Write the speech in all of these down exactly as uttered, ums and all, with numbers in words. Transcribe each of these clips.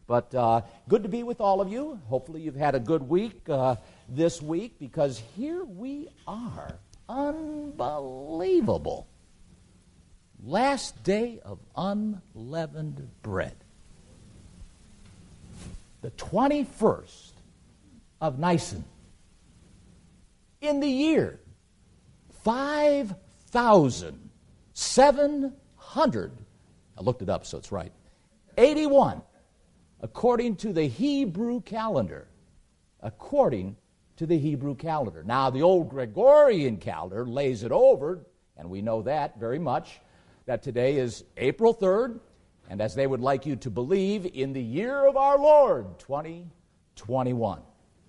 But uh, good to be with all of you. Hopefully you've had a good week uh, this week, because here we are. Unbelievable. Last day of unleavened bread. The twenty-first of Nisan. In the year five thousand seven hundred, I looked it up so it's right, eighty-one, according to the Hebrew calendar. According to the Hebrew calendar. Now, the old Gregorian calendar lays it over, and we know that very much, that today is April third, and as they would like you to believe, in the year of our Lord, twenty twenty-one.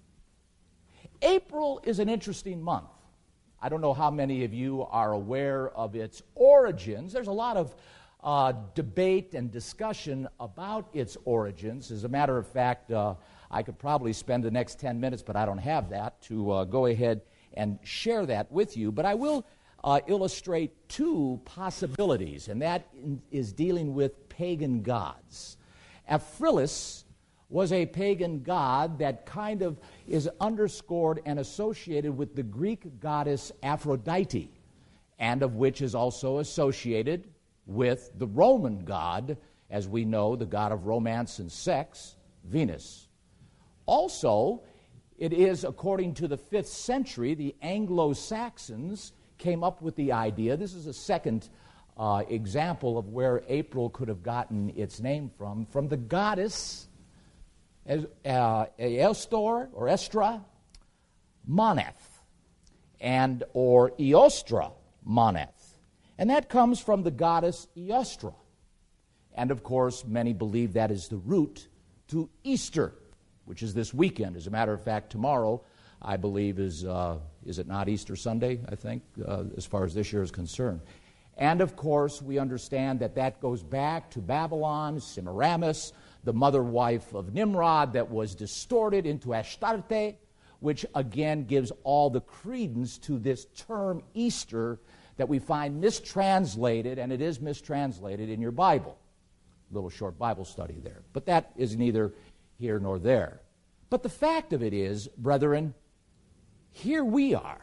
April is an interesting month. I don't know how many of you are aware of its origins. There's a lot of uh, debate and discussion about its origins. As a matter of fact, uh, I could probably spend the next ten minutes, but I don't have that, to uh, go ahead and share that with you. But I will uh, illustrate two possibilities, and that in, is dealing with pagan gods. Aphrilis was a pagan god that kind of is underscored and associated with the Greek goddess Aphrodite, and of which is also associated with the Roman god, as we know, the god of romance and sex, Venus. Also, it is, according to the fifth century, the Anglo-Saxons came up with the idea. This is a second uh, example of where April could have gotten its name from, from the goddess As, uh, Eostor or Estra Moneth, and or Eostra Moneth, and that comes from the goddess Eostra. And of course, many believe that is the root to Easter, which is this weekend. As a matter of fact, tomorrow, I believe, is uh, is it not Easter Sunday? I think, uh, as far as this year is concerned. And of course, we understand that that goes back to Babylon, Semiramis, the mother wife of Nimrod, that was distorted into Astarte, which again gives all the credence to this term Easter that we find mistranslated, and it is mistranslated in your Bible. A little short Bible study there. But that is neither here nor there. But the fact of it is, brethren, here we are.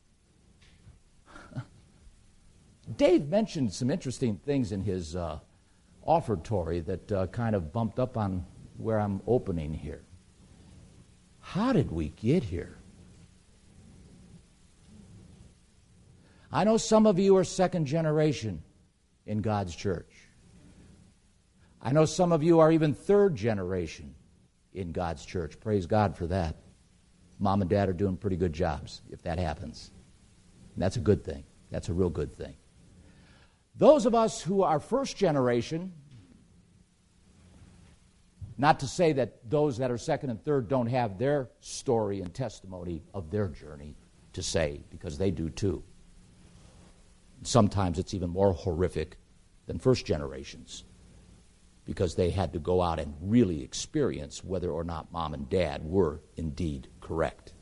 Dave mentioned some interesting things in his uh, offertory that uh, kind of bumped up on where I'm opening here. How did we get here? I know some of you are second generation in God's church. I know some of you are even third generation in God's church. Praise God for that. Mom and Dad are doing pretty good jobs if that happens. And that's a good thing. That's a real good thing. Those of us who are first generation, not to say that those that are second and third don't have their story and testimony of their journey to say, because they do too. Sometimes it's even more horrific than first generations, because they had to go out and really experience whether or not mom and dad were indeed correct.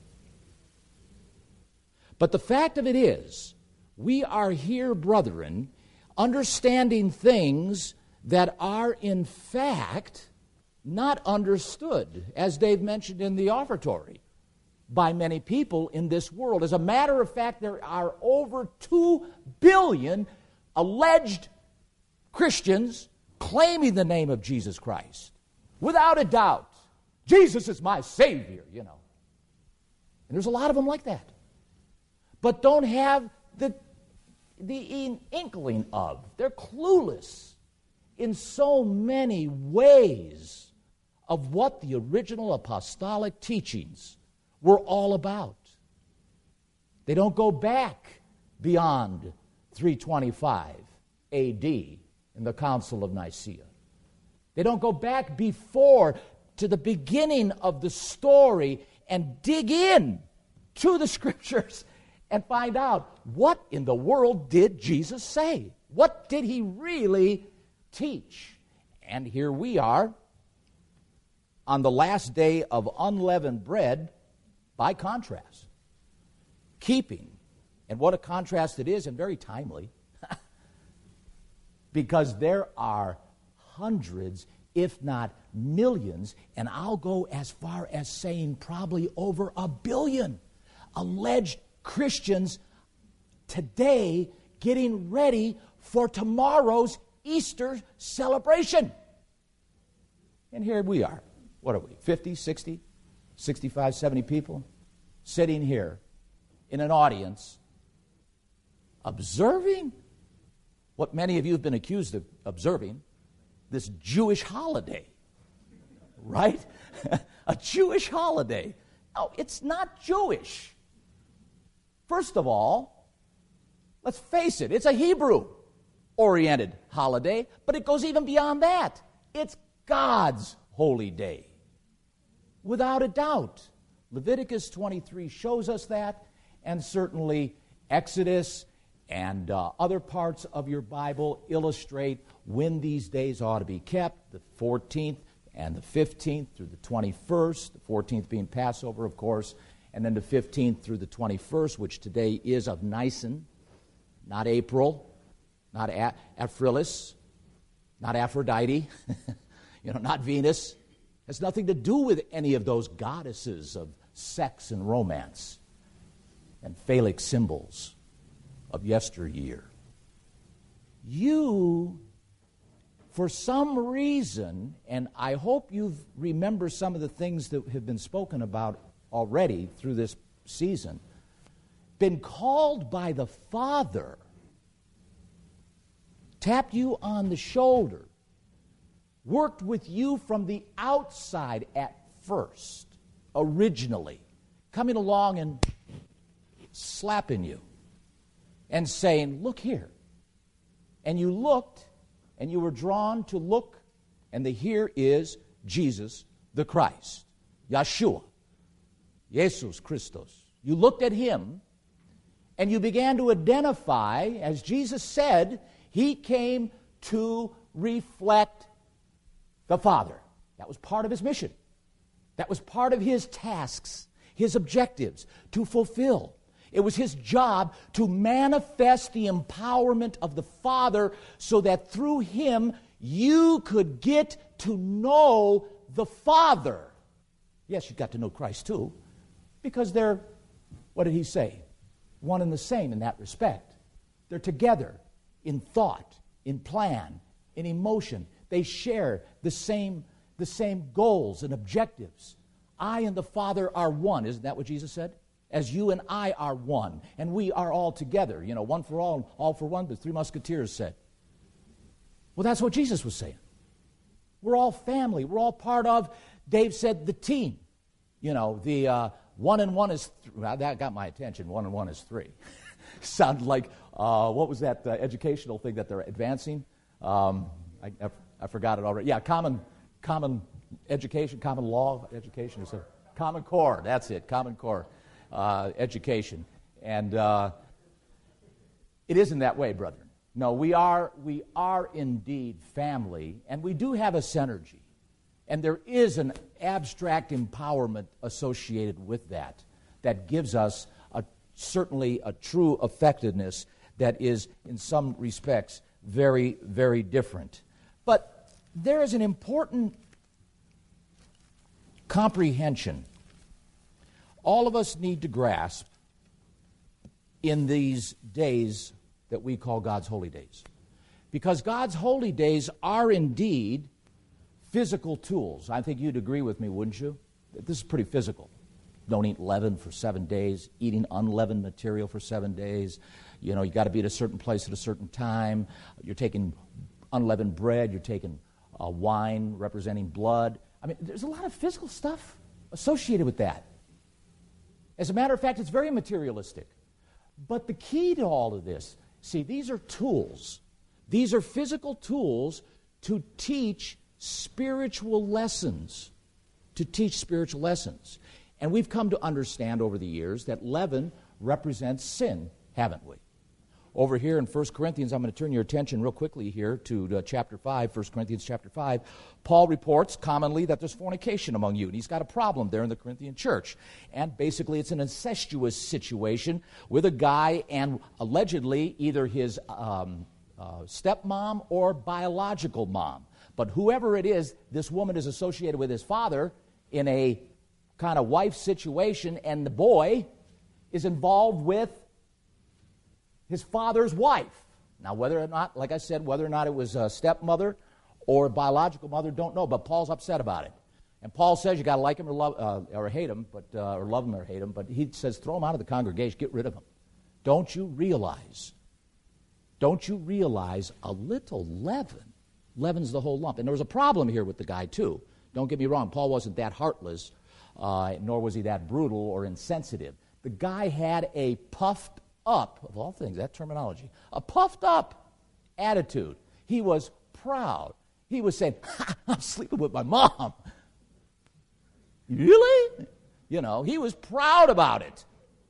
But the fact of it is, we are here, brethren, understanding things that are in fact not understood, as Dave mentioned in the offertory, by many people in this world. As a matter of fact, there are over two billion alleged Christians claiming the name of Jesus Christ. Without a doubt. Jesus is my Savior, you know. And there's a lot of them like that. But don't have the, the inkling of. They're clueless in so many ways of what the original apostolic teachings were all about. They don't go back beyond three twenty-five A D in the Council of Nicaea. They don't go back before to the beginning of the story and dig in to the Scriptures and find out, what in the world did Jesus say? What did he really teach? And here we are on the last day of unleavened bread, by contrast, keeping, and what a contrast it is, and very timely, because there are hundreds, if not millions, and I'll go as far as saying probably over a billion alleged Christians today getting ready for tomorrow's Easter celebration. And here we are. What are we, fifty, sixty, sixty-five, seventy people sitting here in an audience observing what many of you have been accused of observing, this Jewish holiday, right? A Jewish holiday. No, it's not Jewish. First of all, let's face it, it's a Hebrew-oriented holiday, but it goes even beyond that. It's God's holy day. Without a doubt. Leviticus twenty-three shows us that, and certainly Exodus and uh, other parts of your Bible illustrate when these days ought to be kept, the fourteenth and the fifteenth through the twenty-first, the fourteenth being Passover, of course, and then the fifteenth through the twenty-first, which today is of Nisan, not April, not A- Aphrilis, not Aphrodite, you know, not Venus. Has nothing to do with any of those goddesses of sex and romance and phallic symbols of yesteryear. You, for some reason, and I hope you remember some of the things that have been spoken about already through this season, been called by the Father, tapped you on the shoulder, worked with you from the outside at first, originally, coming along and slapping you and saying, look here. And you looked, and you were drawn to look, and the here is Jesus the Christ, Yeshua, Jesus Christos. You looked at him, and you began to identify, as Jesus said, he came to reflect the Father. That was part of his mission. That was part of his tasks, his objectives to fulfill. It was his job to manifest the empowerment of the Father so that through him you could get to know the Father. Yes, you got to know Christ too, because they're, what did he say? One and the same in that respect. They're together in thought, in plan, in emotion. They share the same, the same goals and objectives. I and the Father are one. Isn't that what Jesus said? As you and I are one, and we are all together. You know, one for all, and all for one, the three musketeers said. Well, that's what Jesus was saying. We're all family. We're all part of, Dave said, the team. You know, the uh, one and one is, th- well, that got my attention. One and one is three. Sounded like, uh, what was that uh, educational thing that they're advancing? Um, I, I, I forgot it already. Yeah, common common education, common law education. Is a Common Core, that's it, Common Core uh, education. And uh, it isn't that way, brethren. No, we are, we are indeed family, and we do have a synergy. And there is an abstract empowerment associated with that that gives us a, certainly a true effectiveness that is, in some respects, very, very different. But there is an important comprehension all of us need to grasp in these days that we call God's holy days. Because God's holy days are indeed physical tools. I think you'd agree with me, wouldn't you? This is pretty physical. Don't eat leaven for seven days, eating unleavened material for seven days. You know, you got to be at a certain place at a certain time. You're taking unleavened bread. You're taking uh, wine representing blood. I mean, there's a lot of physical stuff associated with that. As a matter of fact, it's very materialistic. But the key to all of this, see, these are tools. These are physical tools to teach spiritual lessons. To teach spiritual lessons. And we've come to understand over the years that leaven represents sin, haven't we? Over here in First Corinthians, I'm going to turn your attention real quickly here to uh, chapter five, First Corinthians chapter five. Paul reports commonly that there's fornication among you, and he's got a problem there in the Corinthian church. And basically it's an incestuous situation with a guy and allegedly either his um, uh, stepmom or biological mom. But whoever it is, this woman is associated with his father in a kind of wife situation, and the boy is involved with his father's wife. Now, whether or not, like I said, whether or not it was a stepmother or a biological mother, don't know, but Paul's upset about it. And Paul says you got to like him or love uh, or hate him, but uh, or love him or hate him, but he says throw him out of the congregation, get rid of him. Don't you realize, don't you realize a little leaven leavens the whole lump? And there was a problem here with the guy too. Don't get me wrong, Paul wasn't that heartless, uh, nor was he that brutal or insensitive. The guy had a puffed up, of all things, that terminology, a puffed up attitude. He was proud. He was saying, I'm sleeping with my mom. Really? You know, he was proud about it.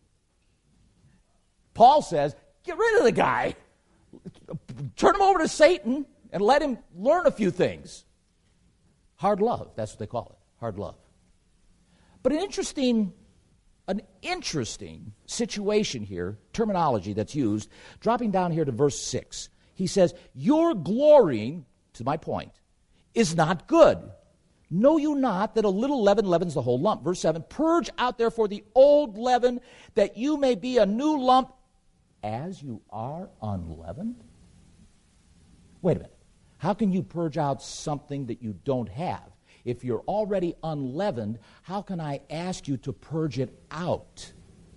Paul says, get rid of the guy. Turn him over to Satan and let him learn a few things. Hard love, that's what they call it, hard love. But an interesting, an interesting situation here, terminology that's used, dropping down here to verse six. He says, your glorying, to my point, is not good. Know you not that a little leaven leavens the whole lump? Verse seven, purge out therefore the old leaven, that you may be a new lump, as you are unleavened? Wait a minute. How can you purge out something that you don't have? If you're already unleavened, how can I ask you to purge it out?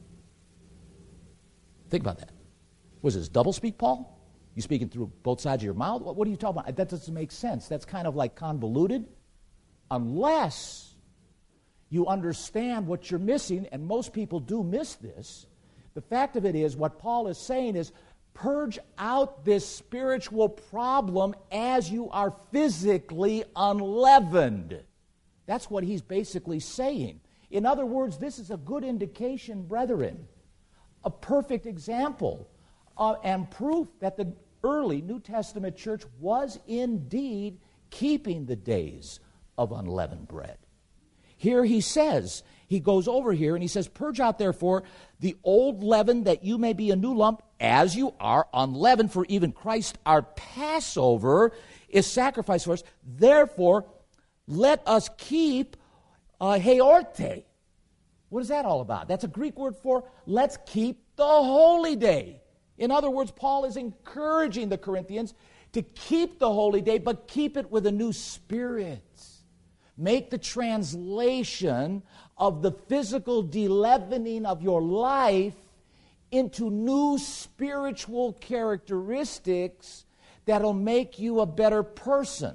Think about that. Was this doublespeak, Paul? You speaking through both sides of your mouth? What, what are you talking about? That doesn't make sense. That's kind of like convoluted. Unless you understand what you're missing, and most people do miss this. The fact of it is, what Paul is saying is, purge out this spiritual problem as you are physically unleavened. That's what he's basically saying. In other words, this is a good indication, brethren, a perfect example uh, and proof that the early New Testament church was indeed keeping the days of unleavened bread. Here he says, he goes over here and he says, purge out therefore the old leaven, that you may be a new lump, as you are unleavened. For even Christ our Passover is sacrificed for us. Therefore, let us keep uh, heorte. What is that all about? That's a Greek word for let's keep the holy day. In other words, Paul is encouraging the Corinthians to keep the holy day, but keep it with a new spirit. Make the translation of the physical deleavening of your life into new spiritual characteristics that'll make you a better person.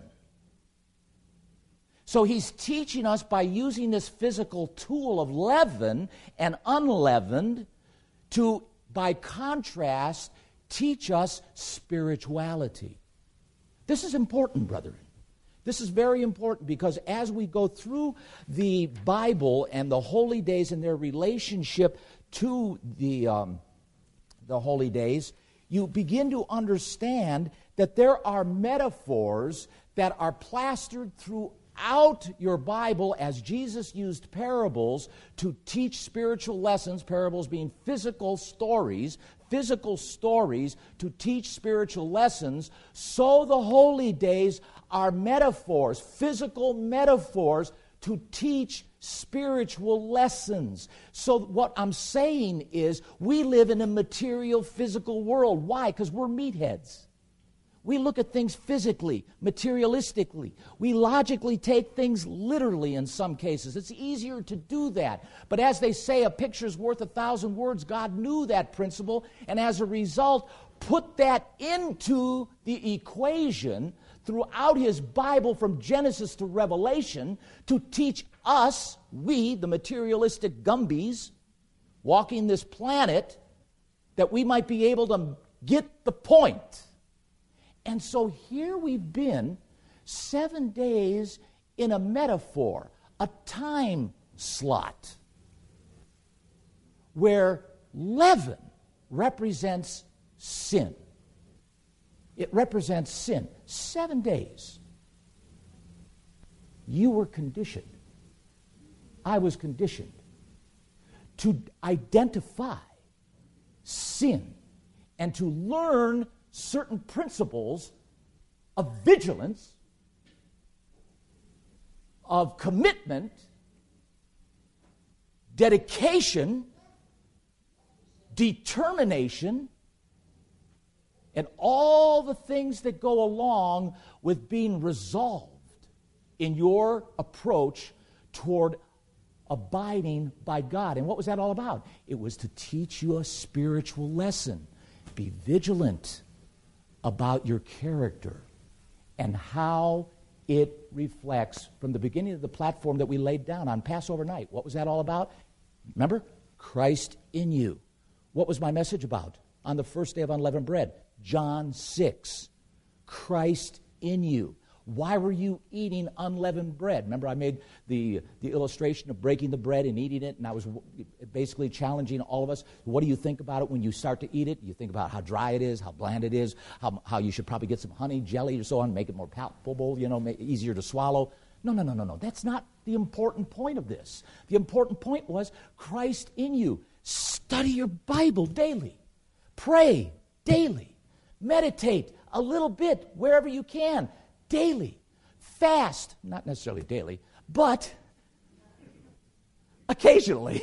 So he's teaching us by using this physical tool of leaven and unleavened to, by contrast, teach us spirituality. This is important, brethren. This is very important because as we go through the Bible and the holy days and their relationship to the, um, the holy days, you begin to understand that there are metaphors that are plastered throughout your Bible as Jesus used parables to teach spiritual lessons, parables being physical stories, physical stories to teach spiritual lessons. So the holy days are metaphors, physical metaphors to teach spiritual lessons. So what I'm saying is we live in a material, physical world. Why? Because we're meatheads. We look at things physically, materialistically. We logically take things literally in some cases. It's easier to do that. But as they say, a picture's worth a thousand words. God knew that principle, and as a result, put that into the equation throughout his Bible from Genesis to Revelation to teach us, we, the materialistic Gumbies, walking this planet, that we might be able to get the point. And so here we've been seven days in a metaphor, a time slot, where leaven represents sin. It represents sin. Seven days. You were conditioned. I was conditioned to identify sin and to learn certain principles of vigilance of commitment, dedication, determination, and all the things that go along with being resolved in your approach toward abiding by God. And what was that all about? It was to teach you a spiritual lesson. Be vigilant about your character and how it reflects from the beginning of the platform that we laid down on Passover night. What was that all about? Remember? Christ in you. What was my message about on the first day of unleavened bread? John six. Christ in you. Why were you eating unleavened bread? Remember, I made the, the illustration of breaking the bread and eating it, and I was basically challenging all of us. What do you think about it when you start to eat it? You think about how dry it is, how bland it is, how, how you should probably get some honey, jelly, or so on, make it more palpable, you know, make it easier to swallow. No, no, no, no, no. That's not the important point of this. The important point was Christ in you. Study your Bible daily. Pray daily. Meditate a little bit wherever you can. Daily. Fast, not necessarily daily, but occasionally.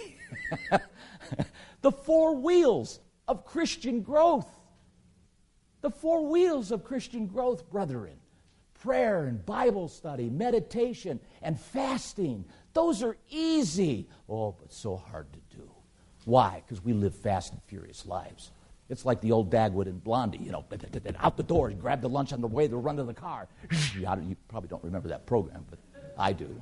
The four wheels of Christian growth. The four wheels of Christian growth, brethren. Prayer and Bible study, meditation and fasting. Those are easy. Oh, but so hard to do. Why? Because we live fast and furious lives. It's like the old Dagwood and Blondie, you know, out the door, grab the lunch on the way, they'll run to the car. You probably don't remember that program, but I do.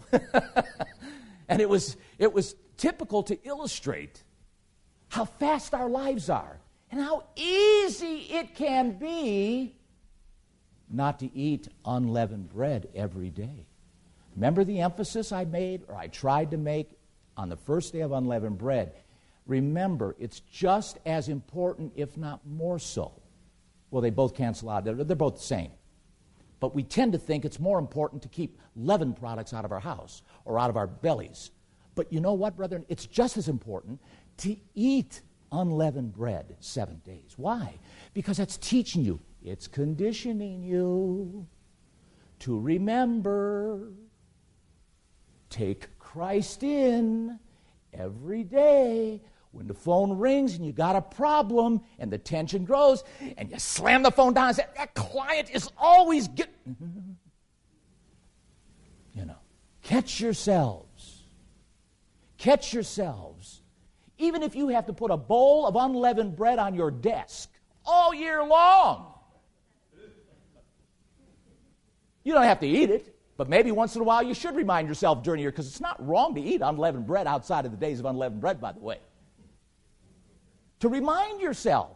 And it was, it was typical to illustrate how fast our lives are and how easy it can be not to eat unleavened bread every day. Remember the emphasis I made, or I tried to make, on the first day of unleavened bread? Remember, it's just as important, if not more so. Well, they both cancel out. They're, they're both the same. But we tend to think it's more important to keep leavened products out of our house or out of our bellies. But you know what, brethren? It's just as important to eat unleavened bread seven days. Why? Because that's teaching you. It's conditioning you to remember. Take Christ in every day. When the phone rings and you got a problem and the tension grows and you slam the phone down and say, that client is always getting... You know, catch yourselves. Catch yourselves. Even if you have to put a bowl of unleavened bread on your desk all year long. You don't have to eat it, but maybe once in a while you should remind yourself during the year, because it's not wrong to eat unleavened bread outside of the days of unleavened bread, by the way. To remind yourself,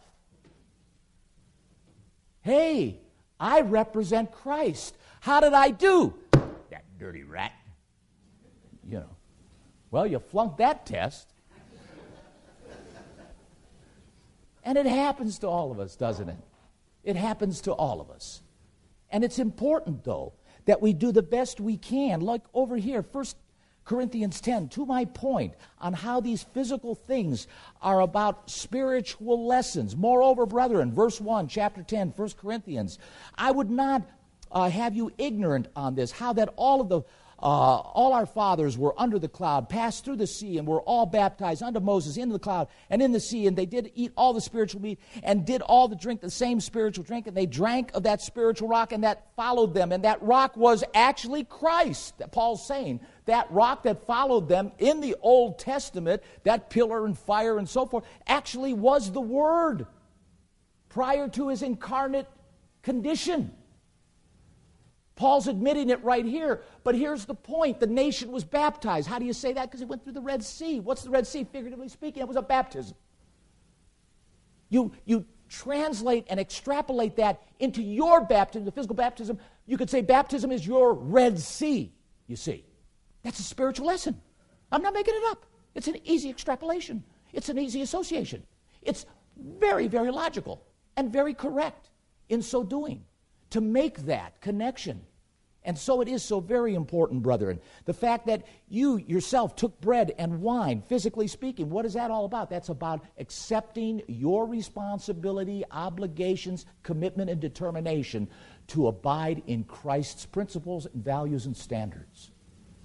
hey, I represent Christ. How did I do? That dirty rat. You know. Well, you flunked that test. And it happens to all of us, doesn't it? It happens to all of us. And it's important, though, that we do the best we can. Like over here, First Corinthians ten, to my point on how these physical things are about spiritual lessons. Moreover, brethren, verse one, chapter ten, First Corinthians, I would not uh, have you ignorant on this, how that all of the Uh, all our fathers were under the cloud, passed through the sea, and were all baptized unto Moses into the cloud and in the sea, and they did eat all the spiritual meat, and did all the drink the same spiritual drink, and they drank of that spiritual rock, and that followed them, and that rock was actually Christ. That Paul's saying, that rock that followed them in the Old Testament, that pillar and fire and so forth, actually was the Word prior to his incarnate condition. Paul's admitting it right here, but here's the point. The nation was baptized. How do you say that? Because it went through the Red Sea. What's the Red Sea? Figuratively speaking, it was a baptism. You, you translate and extrapolate that into your baptism, the physical baptism. You could say baptism is your Red Sea, you see. That's a spiritual lesson. I'm not making it up. It's an easy extrapolation. It's an easy association. It's very, very logical and very correct in so doing, to make that connection. And so it is so very important, brethren. The fact that you yourself took bread and wine, physically speaking, what is that all about? That's about accepting your responsibility, obligations, commitment, and determination to abide in Christ's principles, values, and standards.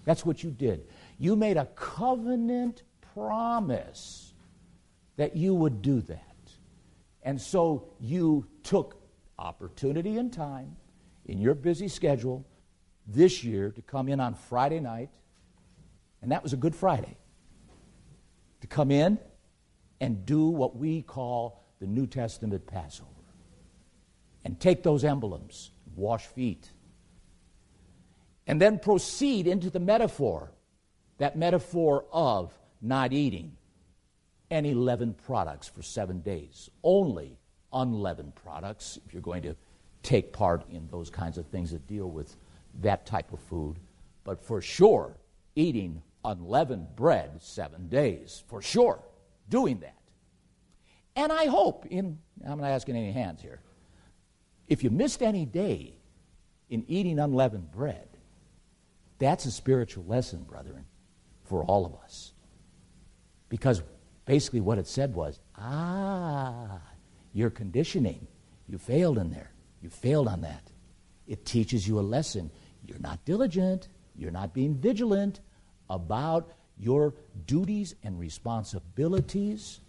That's what you did. You made a covenant promise that you would do that. And so you took opportunity and time in your busy schedule this year to come in on Friday night, and that was a Good Friday, to come in and do what we call the New Testament Passover. And take those emblems, wash feet, and then proceed into the metaphor, that metaphor of not eating any leavened products for seven days. Only unleavened products, if you're going to take part in those kinds of things that deal with that type of food. But for sure, eating unleavened bread seven days, for sure, doing that. And I hope, in I'm not asking any hands here, if you missed any day in eating unleavened bread, that's a spiritual lesson, brethren, for all of us. Because basically what it said was, ah, your conditioning, you failed in there. You failed on that. It teaches you a lesson. You're not diligent. You're not being vigilant about your duties and responsibilities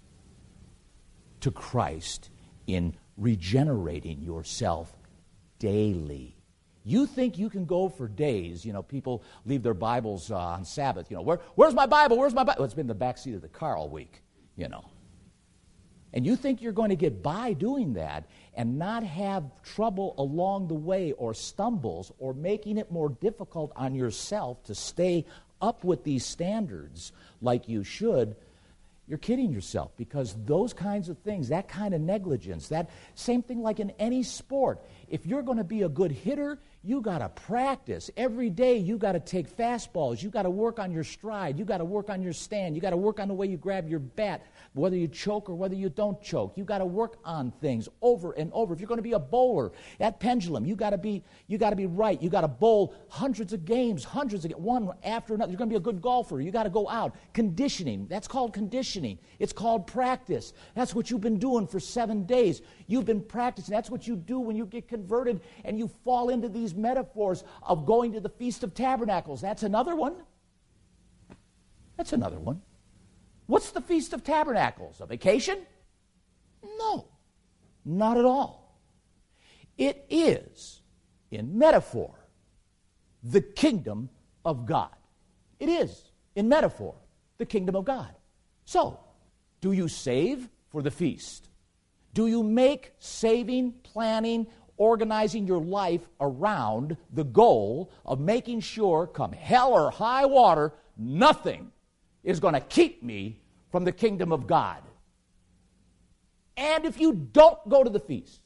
to Christ in regenerating yourself daily. You think you can go for days, you know, people leave their Bibles uh, on Sabbath, you know, Where, where's my Bible, where's my Bible? Well, it's been in the back seat of the car all week, you know. And you think you're going to get by doing that and not have trouble along the way or stumbles or making it more difficult on yourself to stay up with these standards like you should. You're kidding yourself, because those kinds of things, that kind of negligence, that same thing like in any sport. If you're going to be a good hitter, you got to practice. Every day you got to take fastballs. You got to work on your stride. You got to work on your stand. You got to work on the way you grab your bat, whether you choke or whether you don't choke. You got to work on things over and over. If you're going to be a bowler, that pendulum, you got to be you got to be right. You got to bowl hundreds of games, hundreds of games, one after another. You're going to be a good golfer. You got to go out. Conditioning. That's called conditioning. It's called practice. That's what you've been doing for seven days. You've been practicing. That's what you do when you get converted and you fall into these metaphors of going to the Feast of Tabernacles. That's another one. That's another one. What's the Feast of Tabernacles? A vacation? No, not at all. It is, in metaphor, the kingdom of God. It is, in metaphor, the kingdom of God. So, do you save for the feast? Do you make saving, planning, organizing your life around the goal of making sure, come hell or high water, nothing is going to keep me from the kingdom of God? And if you don't go to the feast,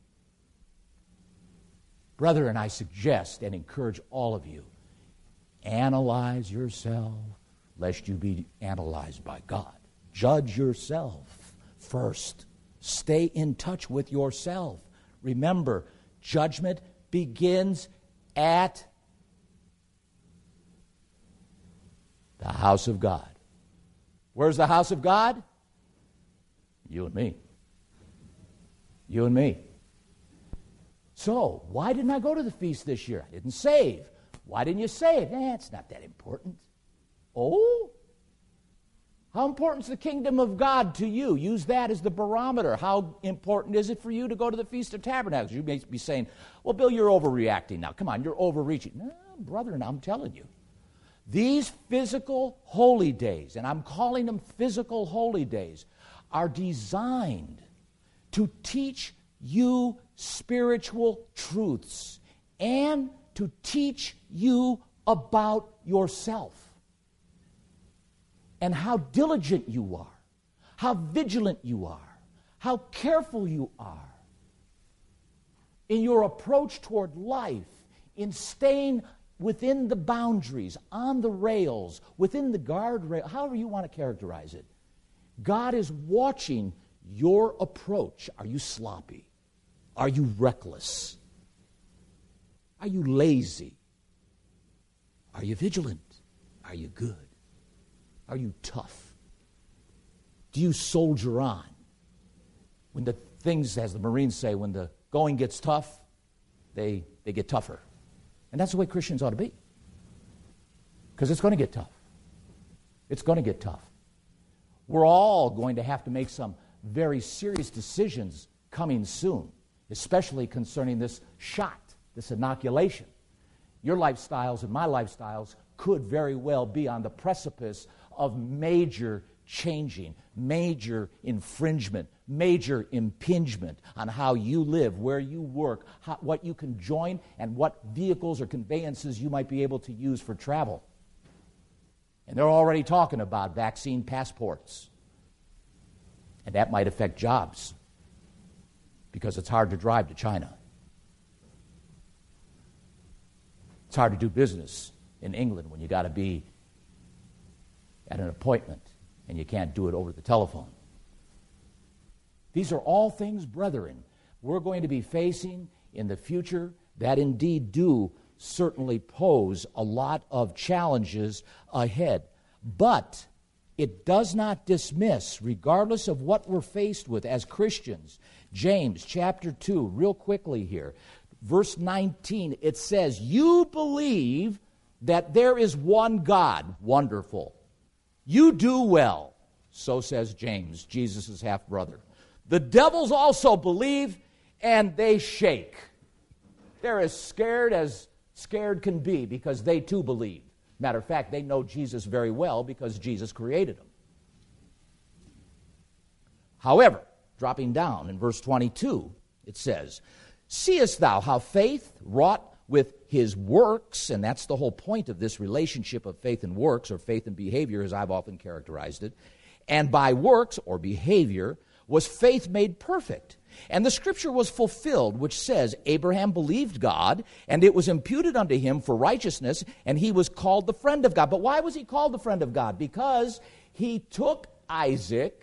brethren, I suggest and encourage all of you, analyze yourself, lest you be analyzed by God. Judge yourself first. Stay in touch with yourself. Remember, judgment begins at the house of God. Where's the house of God? You and me. You and me. So, why didn't I go to the feast this year? I didn't save. Why didn't you save? Eh, it's not that important. Oh? How important is the kingdom of God to you? Use that as the barometer. How important is it for you to go to the Feast of Tabernacles? You may be saying, well, Bill, you're overreacting now. Come on, you're overreaching. No, brethren, I'm telling you. These physical holy days, and I'm calling them physical holy days, are designed to teach you spiritual truths and to teach you about yourself. And how diligent you are, how vigilant you are, how careful you are in your approach toward life, in staying within the boundaries, on the rails, within the guardrail, however you want to characterize it. God is watching your approach. Are you sloppy? Are you reckless? Are you lazy? Are you vigilant? Are you good? Are you tough? Do you soldier on? When the things, as the Marines say, when the going gets tough, they, they get tougher. And that's the way Christians ought to be. Because it's going to get tough. It's going to get tough. We're all going to have to make some very serious decisions coming soon, especially concerning this shot, this inoculation. Your lifestyles and my lifestyles could very well be on the precipice of major changing, major infringement, major impingement on how you live, where you work, how, what you can join, and what vehicles or conveyances you might be able to use for travel. And they're already talking about vaccine passports. And that might affect jobs because it's hard to drive to China. It's hard to do business in England when you got to be at an appointment and you can't do it over the telephone. These are all things, brethren, we're going to be facing in the future that indeed do certainly pose a lot of challenges ahead. But it does not dismiss, regardless of what we're faced with as Christians. James chapter two, real quickly here, verse nineteen, it says, you believe that there is one God. Wonderful. You do well. So says James, Jesus' half-brother. The devils also believe, and they shake. They're as scared as scared can be because they too believe. Matter of fact, they know Jesus very well because Jesus created them. However, dropping down in verse twenty-two, it says, seest thou how faith wrought with his works, and that's the whole point of this relationship of faith and works, or faith and behavior as I've often characterized it, and by works or behavior was faith made perfect. And the scripture was fulfilled, which says, Abraham believed God, and it was imputed unto him for righteousness, and he was called the friend of God. But why was he called the friend of God? Because he took Isaac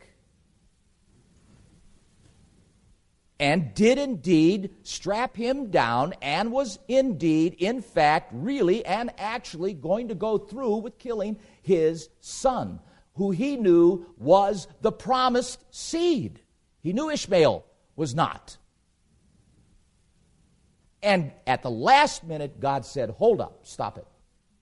and did indeed strap him down and was indeed, in fact, really and actually going to go through with killing his son, who he knew was the promised seed. He knew Ishmael was not. And at the last minute, God said, hold up, stop it.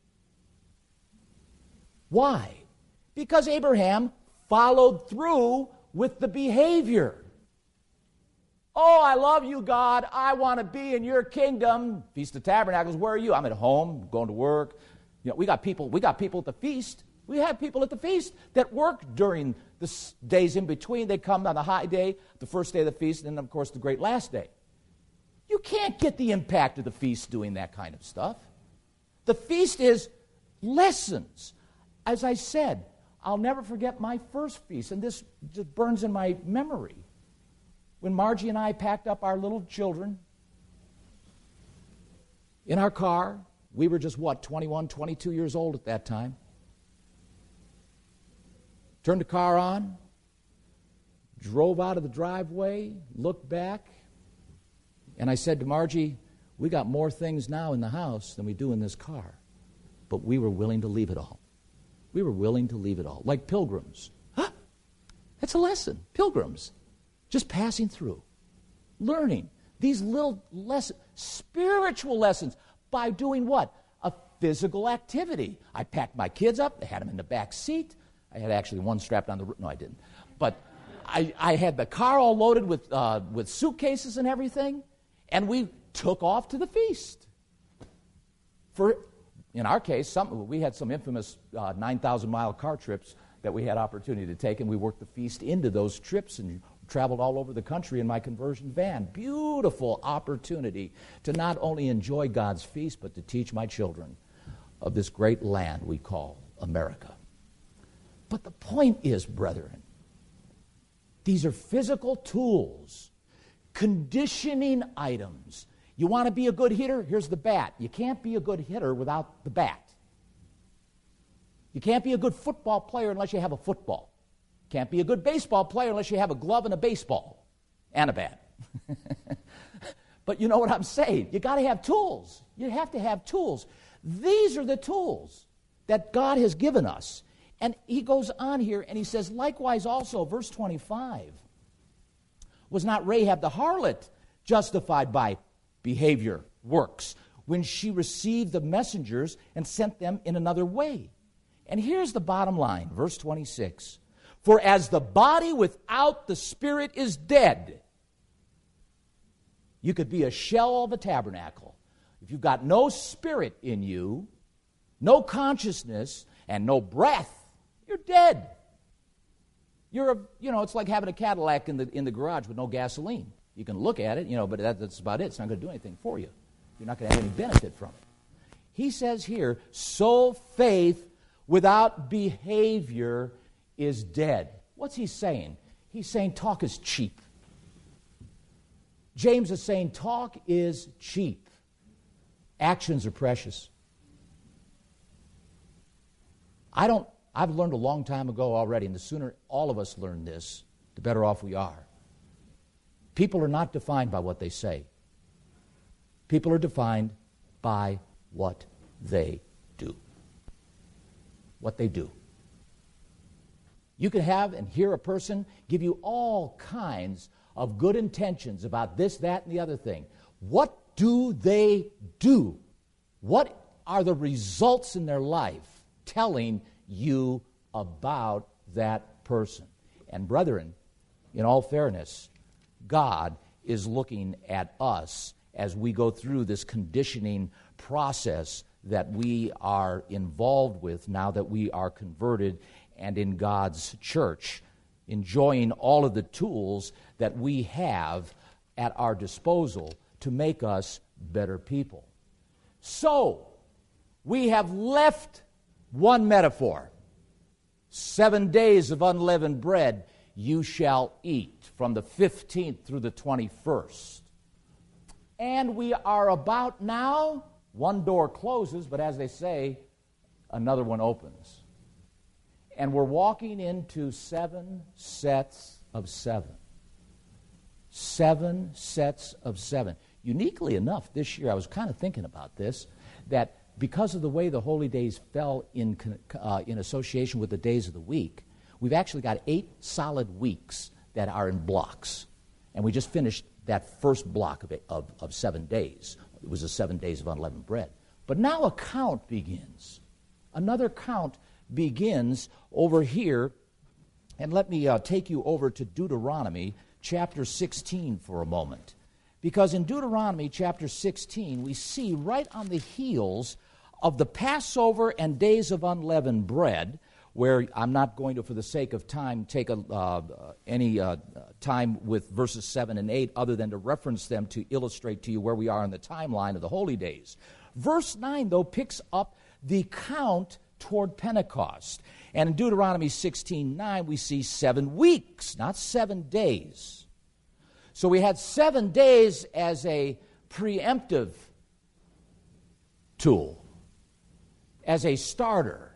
Why? Because Abraham followed through with the behavior. Oh, I love you, God. I want to be in your kingdom. Feast of Tabernacles, where are you? I'm at home, going to work. You know, we got people, we got people at the feast. We have people at the feast that work during the days in between. They come on the high day, the first day of the feast, and then, of course, the great last day. You can't get the impact of the feast doing that kind of stuff. The feast is lessons. As I said, I'll never forget my first feast, and this just burns in my memory. When Margie and I packed up our little children in our car, we were just, what, twenty-one, twenty-two years old at that time. Turned the car on, drove out of the driveway, looked back, and I said to Margie, we got more things now in the house than we do in this car. But we were willing to leave it all. We were willing to leave it all. Like pilgrims. Huh? That's a lesson. Pilgrims. Just passing through. Learning these little lessons, spiritual lessons, by doing what? A physical activity. I packed my kids up. They had them in the back seat. I had actually one strapped on the roof. No, I didn't. But I, I had the car all loaded with uh, with suitcases and everything, and we took off to the feast. For, in our case, some, we had some infamous uh, nine thousand mile car trips that we had opportunity to take, and we worked the feast into those trips and traveled all over the country in my conversion van. Beautiful opportunity to not only enjoy God's feast, but to teach my children of this great land we call America. But the point is, brethren, these are physical tools, conditioning items. You want to be a good hitter? Here's the bat. You can't be a good hitter without the bat. You can't be a good football player unless you have a football. Can't be a good baseball player unless you have a glove and a baseball and a bat. But you know what I'm saying? You got to have tools. You have to have tools. These are the tools that God has given us. And he goes on here and he says, likewise also, verse twenty-five, was not Rahab the harlot justified by behavior, works, when she received the messengers and sent them in another way. And here's the bottom line, verse twenty-six. For as the body without the spirit is dead, you could be a shell of a tabernacle. If you've got no spirit in you, no consciousness, and no breath, you're dead. You're a, you know, it's like having a Cadillac in the in the garage with no gasoline. You can look at it, you know, but that, that's about it. It's not going to do anything for you. You're not going to have any benefit from it. He says here, so faith without behavior is dead. What's he saying? He's saying talk is cheap. James is saying talk is cheap. Actions are precious. I don't, I've learned a long time ago already, and the sooner all of us learn this, the better off we are. People are not defined by what they say. People are defined by what they do. What they do. You can have and hear a person give you all kinds of good intentions about this, that, and the other thing. What do they do? What are the results in their life telling you about that person? And brethren, in all fairness, God is looking at us as we go through this conditioning process that we are involved with now that we are converted and in God's church, enjoying all of the tools that we have at our disposal to make us better people. So, we have left one metaphor. Seven days of unleavened bread you shall eat, from the fifteenth through the twenty-first. And we are about now, one door closes, but as they say, another one opens. And we're walking into seven sets of seven. Seven sets of seven. Uniquely enough, this year, I was kind of thinking about this, that because of the way the holy days fell in, uh, in association with the days of the week, we've actually got eight solid weeks that are in blocks. And we just finished that first block of, of, of seven days. It was the seven days of unleavened bread. But now a count begins. Another count begins over here. And let me uh, take you over to Deuteronomy chapter sixteen for a moment. Because in Deuteronomy chapter sixteen, we see right on the heels of the Passover and days of unleavened bread, where I'm not going to, for the sake of time, take a, uh, any uh, time with verses seven and eight other than to reference them to illustrate to you where we are in the timeline of the holy days. Verse nine, though, picks up the count toward Pentecost. And in Deuteronomy sixteen nine, we see seven weeks, not seven days. So we had seven days as a preemptive tool, as a starter.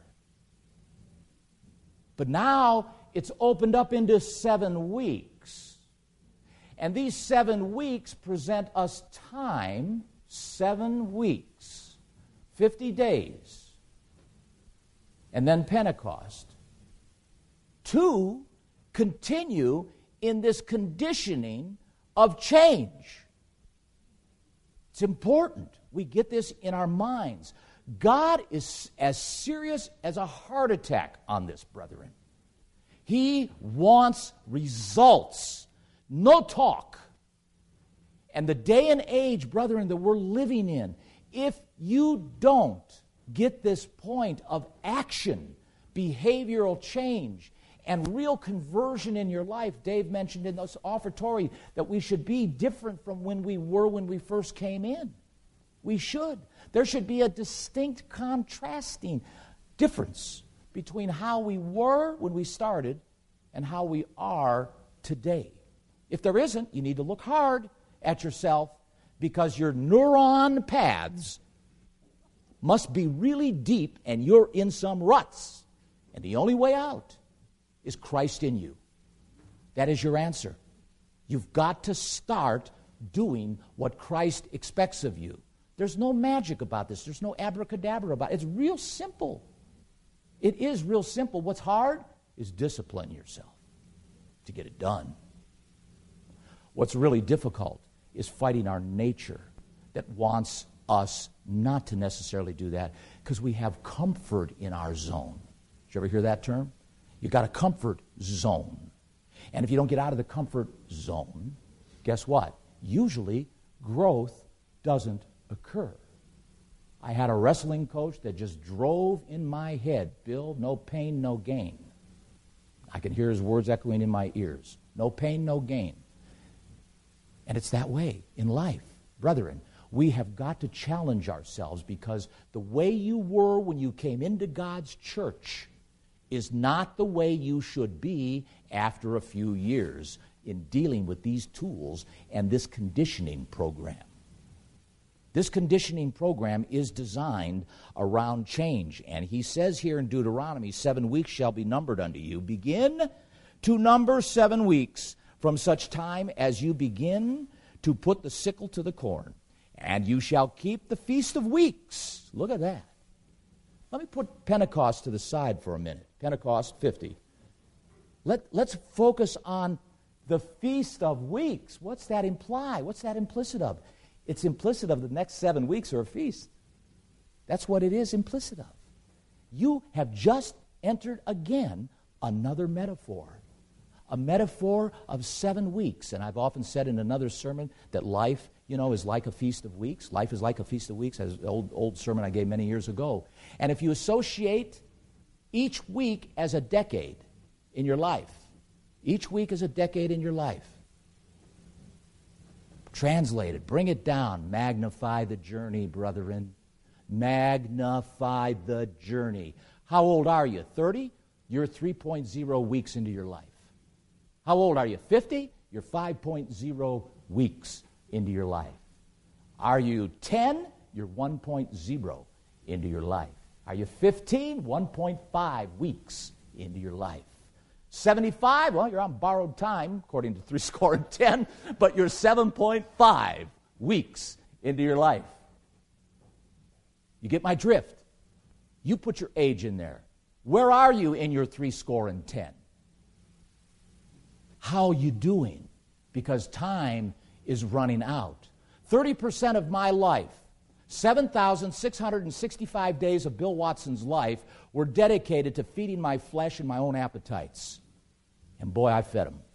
But now it's opened up into seven weeks. And these seven weeks present us time, seven weeks, fifty days. And then Pentecost. To continue in this conditioning of change. It's important we get this in our minds. God is as serious as a heart attack on this, brethren. He wants results, no talk. And the day and age, brethren, that we're living in, if you don't get this point of action, behavioral change, and real conversion in your life, Dave mentioned in this offertory that we should be different from when we were when we first came in. We should. There should be a distinct contrasting difference between how we were when we started and how we are today. If there isn't, you need to look hard at yourself, because your neuron paths must be really deep and you're in some ruts. And the only way out is Christ in you. That is your answer. You've got to start doing what Christ expects of you. There's no magic about this. There's no abracadabra about it. It's real simple. It is real simple. What's hard is discipline yourself to get it done. What's really difficult is fighting our nature that wants us not to necessarily do that because we have comfort in our zone. Did you ever hear that term? You got a comfort zone. And if you don't get out of the comfort zone, guess what? Usually growth doesn't occur. I had a wrestling coach that just drove in my head, Bill, no pain, no gain. I could hear his words echoing in my ears. No pain, no gain. And it's that way in life. Brethren, we have got to challenge ourselves because the way you were when you came into God's church is not the way you should be after a few years in dealing with these tools and this conditioning program. This conditioning program is designed around change. And he says here in Deuteronomy, seven weeks shall be numbered unto you. Begin to number seven weeks from such time as you begin to put the sickle to the corn. And you shall keep the feast of weeks. Look at that. Let me put Pentecost to the side for a minute. Pentecost fifty. Let, let's focus on the feast of weeks. What's that imply? What's that implicit of? It's implicit of the next seven weeks are a feast. That's what it is implicit of. You have just entered again another metaphor. A metaphor of seven weeks. And I've often said in another sermon that life, you know, is like a feast of weeks. Life is like a feast of weeks, as an old, old sermon I gave many years ago. And if you associate each week as a decade in your life, each week is a decade in your life. Translate it, bring it down, magnify the journey, brethren. Magnify the journey. How old are you? thirty? You're three point oh weeks into your life. How old are you? fifty? You're five point oh weeks into your life. Are you ten? You're one point oh into your life. Are you fifteen? one point five weeks into your life. seventy-five, well, you're on borrowed time, according to three score and ten, but you're seven point five weeks into your life. You get my drift. You put your age in there. Where are you in your three score and ten? How you doing? Because time is running out. thirty percent of my life, seven thousand six hundred sixty-five days of Bill Watson's life were dedicated to feeding my flesh and my own appetites. And boy, I fed them.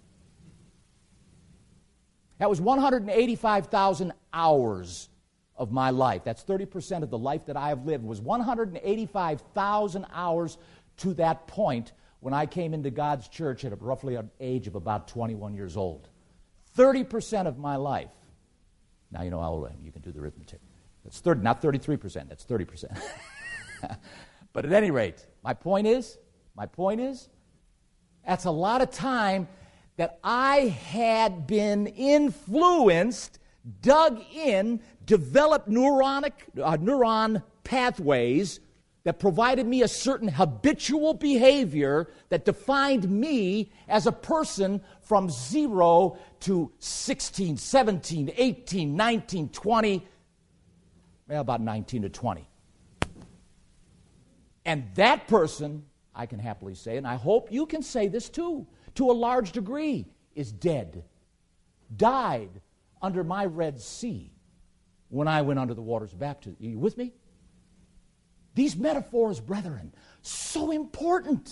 That was one hundred eighty-five thousand hours of my life. That's thirty percent of the life that I have lived. It was one hundred eighty-five thousand hours to that point when I came into God's church at roughly an age of about twenty-one years old. thirty percent of my life. Now you know how old I am. You can do the arithmetic. That's thirty, not thirty-three percent. That's thirty percent. But at any rate, my point is, my point is, that's a lot of time that I had been influenced, dug in, developed neuronic, uh, neuron pathways that provided me a certain habitual behavior that defined me as a person from zero to sixteen, seventeen, eighteen, nineteen, twenty, well, about nineteen to twenty. And that person, I can happily say, and I hope you can say this too, to a large degree, is dead. Died under my Red Sea when I went under the waters of baptism. Are you with me? These metaphors, brethren, so important.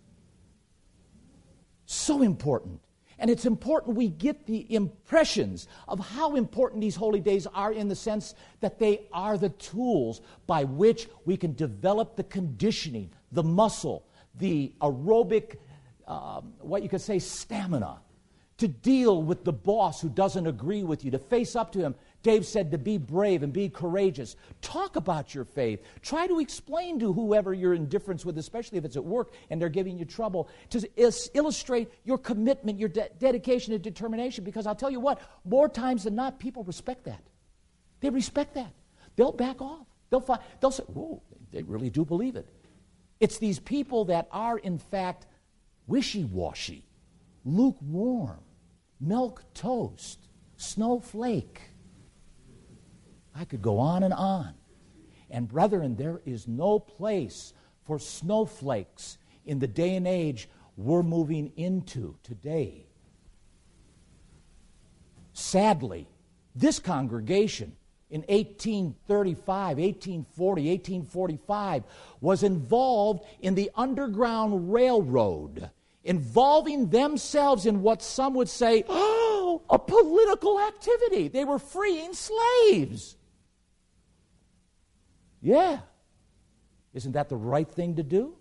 So important. And it's important we get the impressions of how important these holy days are in the sense that they are the tools by which we can develop the conditioning, the muscle, the aerobic, um, what you could say, stamina, to deal with the boss who doesn't agree with you, to face up to him. Dave said to be brave and be courageous. Talk about your faith. Try to explain to whoever you're in difference with, especially if it's at work and they're giving you trouble, to is- illustrate your commitment, your de- dedication and determination. Because I'll tell you what, more times than not, people respect that. They respect that. They'll back off. They'll, fi- they'll say, whoa, they really do believe it. It's these people that are, in fact, wishy-washy, lukewarm, milk toast, snowflake. I could go on and on. And brethren, there is no place for snowflakes in the day and age we're moving into today. Sadly, this congregation in eighteen thirty-five, eighteen forty, eighteen forty-five was involved in the Underground Railroad, involving themselves in what some would say, oh, a political activity. They were freeing slaves. Yeah. Isn't that the right thing to do?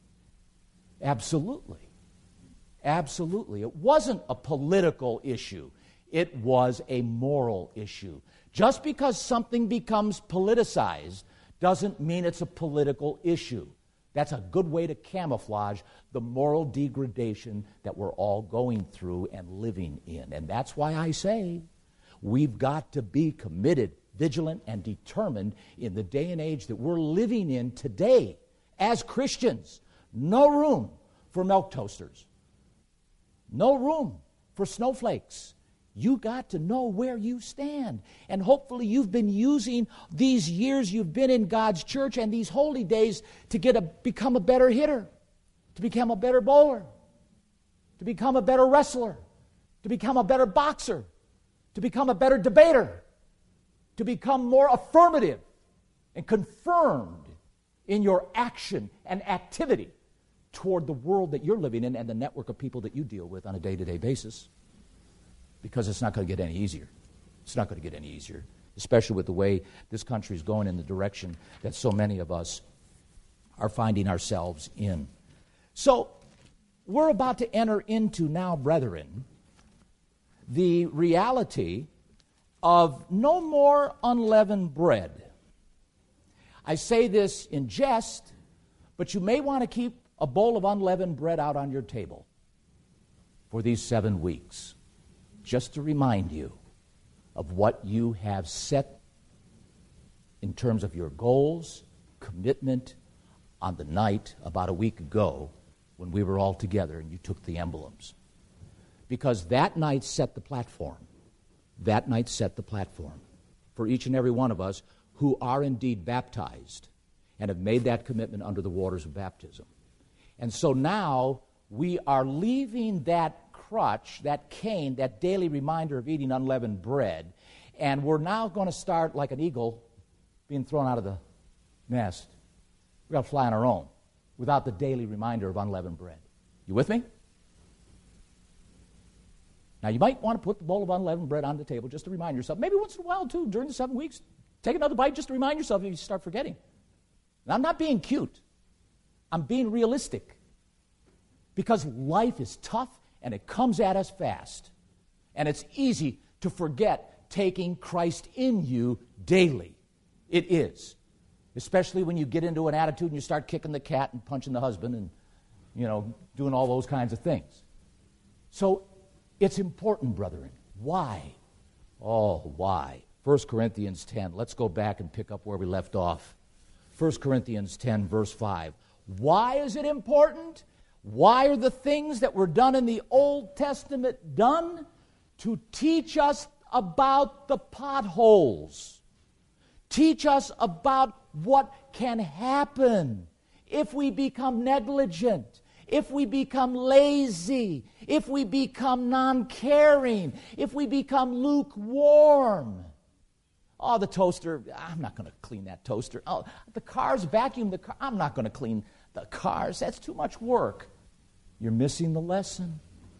Absolutely. Absolutely. It wasn't a political issue. It was a moral issue. Just because something becomes politicized doesn't mean it's a political issue. That's a good way to camouflage the moral degradation that we're all going through and living in. And that's why I say we've got to be committed, vigilant, and determined in the day and age that we're living in today as Christians. No room for milk toasters. No room for snowflakes. You got to know where you stand. And hopefully you've been using these years you've been in God's church and these holy days to get a, become a better hitter, to become a better bowler, to become a better wrestler, to become a better boxer, to become a better debater, to become more affirmative and confirmed in your action and activity toward the world that you're living in and the network of people that you deal with on a day-to-day basis. Because it's not going to get any easier. It's not going to get any easier, especially with the way this country is going in the direction that so many of us are finding ourselves in. So, we're about to enter into now, brethren, the reality of no more unleavened bread. I say this in jest, but you may want to keep a bowl of unleavened bread out on your table for these seven weeks. Just to remind you of what you have set in terms of your goals, commitment on the night about a week ago when we were all together and you took the emblems. Because that night set the platform. That night set the platform for each and every one of us who are indeed baptized and have made that commitment under the waters of baptism. And so now we are leaving that crutch, that cane, that daily reminder of eating unleavened bread, and we're now going to start like an eagle being thrown out of the nest. We've got to fly on our own without the daily reminder of unleavened bread. You with me? Now, you might want to put the bowl of unleavened bread on the table just to remind yourself. Maybe once in a while, too, during the seven weeks, take another bite just to remind yourself if you start forgetting. And I'm not being cute. I'm being realistic. Because life is tough and it comes at us fast. And it's easy to forget taking Christ in you daily. It is. Especially when you get into an attitude and you start kicking the cat and punching the husband and, you know, doing all those kinds of things. So it's important, brethren. Why? Oh, why? First Corinthians ten. Let's go back and pick up where we left off. First Corinthians ten, verse five. Why is it important? Why are the things that were done in the Old Testament done? To teach us about the potholes. Teach us about what can happen if we become negligent, if we become lazy, if we become non-caring, if we become lukewarm. Oh, the toaster, I'm not going to clean that toaster. Oh, the car's vacuum the car. I'm not going to clean the cars. That's too much work. You're missing the lesson.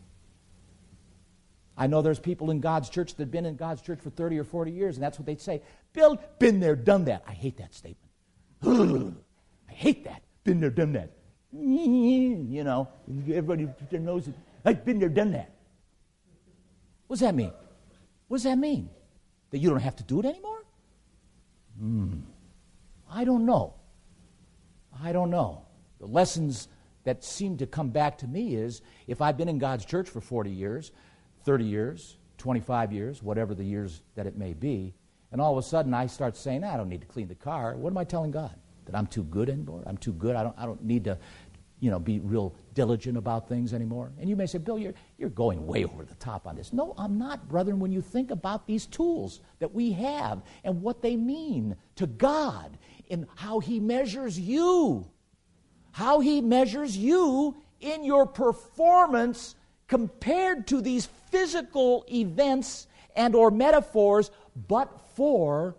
I know there's people in God's church that have been in God's church for thirty or forty years, and that's what they'd say. Bill, been there, done that. I hate that statement. I hate that. Been there, done that. You know, everybody knows it. I've been there, done that. What does that mean? What does that mean? That you don't have to do it anymore? Hmm. I don't know. I don't know. The lessons that seem to come back to me is if I've been in God's church for forty years, thirty years, twenty-five years, whatever the years that it may be, and all of a sudden I start saying, I don't need to clean the car. What am I telling God? That I'm too good anymore? I'm too good. I don't I don't need to, you know, be real diligent about things anymore. And you may say, Bill, you're you're going way over the top on this. No, I'm not, brethren, when you think about these tools that we have and what they mean to God in how He measures you. How He measures you in your performance compared to these physical events and or metaphors, but for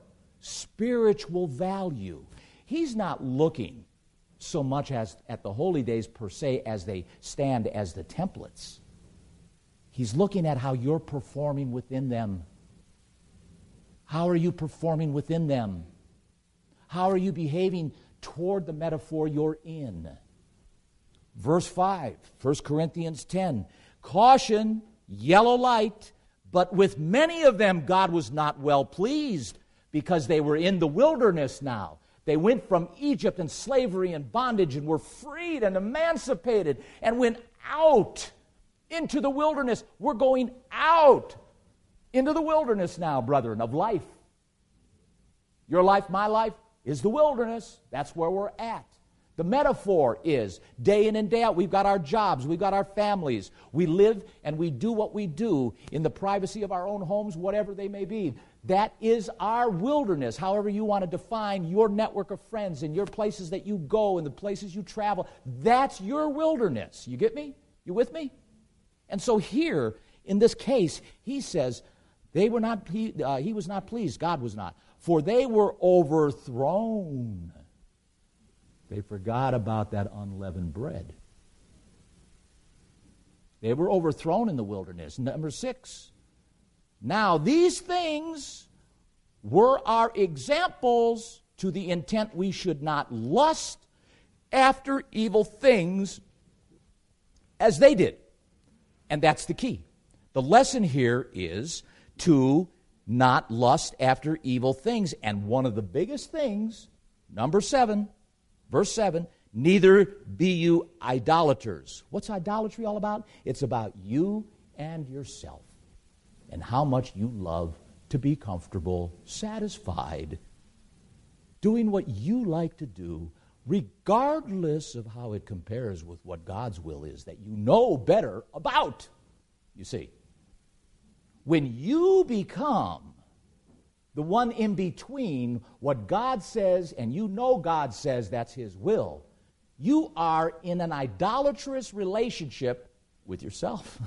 spiritual value. He's not looking so much as at the holy days per se as they stand as the templates. He's looking at how you're performing within them. How are you performing within them? How are you behaving toward the metaphor you're in? Verse five, First Corinthians ten. Caution, yellow light, but with many of them God was not well pleased, because they were in the wilderness now. They went from Egypt and slavery and bondage and were freed and emancipated and went out into the wilderness. We're going out into the wilderness now, brethren, of life. Your life, my life, is the wilderness. That's where we're at. The metaphor is day in and day out. We've got our jobs. We've got our families. We live and we do what we do in the privacy of our own homes, whatever they may be. That is our wilderness, however you want to define your network of friends and your places that you go and the places you travel. That's your wilderness. You get me? You with me? And so here, in this case, he says, they were not. He, uh, he was not pleased. God was not. For they were overthrown. They forgot about that unleavened bread. They were overthrown in the wilderness. Number six. Now, these things were our examples to the intent we should not lust after evil things as they did. And that's the key. The lesson here is to not lust after evil things. And one of the biggest things, number seven, verse seven, neither be you idolaters. What's idolatry all about? It's about you and yourself and how much you love to be comfortable, satisfied, doing what you like to do, regardless of how it compares with what God's will is that you know better about. You see, when you become the one in between what God says and you know God says that's His will, you are in an idolatrous relationship with yourself.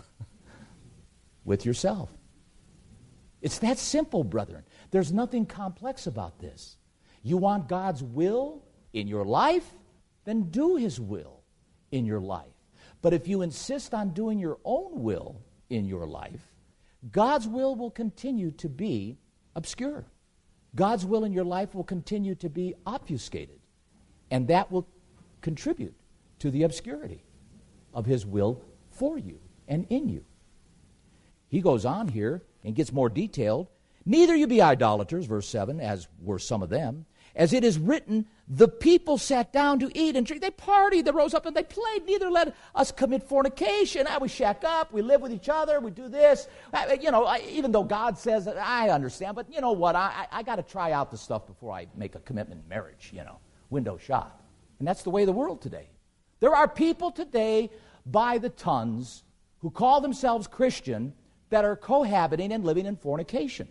With yourself. It's that simple, brethren. There's nothing complex about this. You want God's will in your life, then do His will in your life. But if you insist on doing your own will in your life, God's will will continue to be obscure. God's will in your life will continue to be obfuscated. And that will contribute to the obscurity of His will for you and in you. He goes on here and gets more detailed. Neither you be idolaters, verse seven, as were some of them. As it is written, the people sat down to eat and drink. They partied, they rose up and they played. Neither let us commit fornication. Ah, we shack up, we live with each other, we do this. I, you know, I, even though God says, I understand, but you know what, I, I, I got to try out the stuff before I make a commitment in marriage, you know, window shop. And that's the way of the world today. There are people today by the tons who call themselves Christian that are cohabiting and living in fornication.